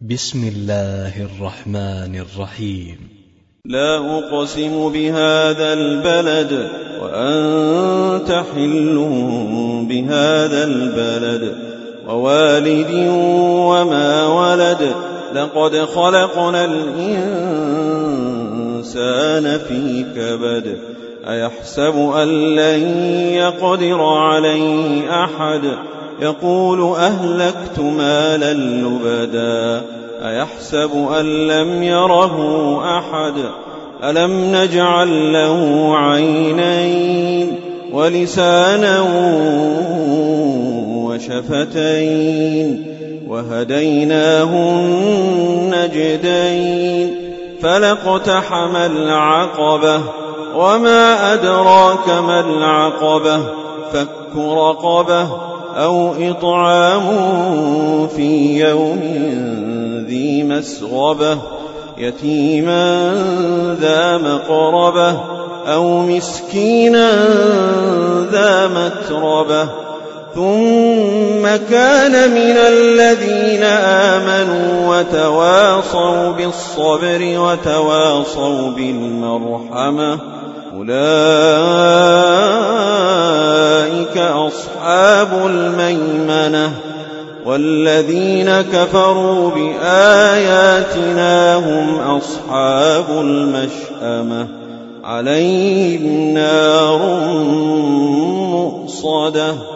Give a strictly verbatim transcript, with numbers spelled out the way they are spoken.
بسم الله الرحمن الرحيم. لا أقسم بهذا البلد وأنت حل بهذا البلد ووالد وما ولد لقد خلقنا الإنسان في كبد أيحسب أن لن يقدر عليه أحد يقول أهلكت مالا لبدا أيحسب أن لم يره أحد ألم نجعل له عينين ولسانا وشفتين وهديناه النجدين فلاقتحم العقبة وما أدراك ما العقبة فك رقبة أو إطعام في يوم ذي مسغبة يتيما ذا مقربة أو مسكينا ذا متربة ثم كان من الذين آمنوا وتواصوا بالصبر وتواصوا بالمرحمة أولئك أصحاب الميمنة والذين كفروا بآياتنا هم أصحاب المشأمة عليهم نار مؤصدة.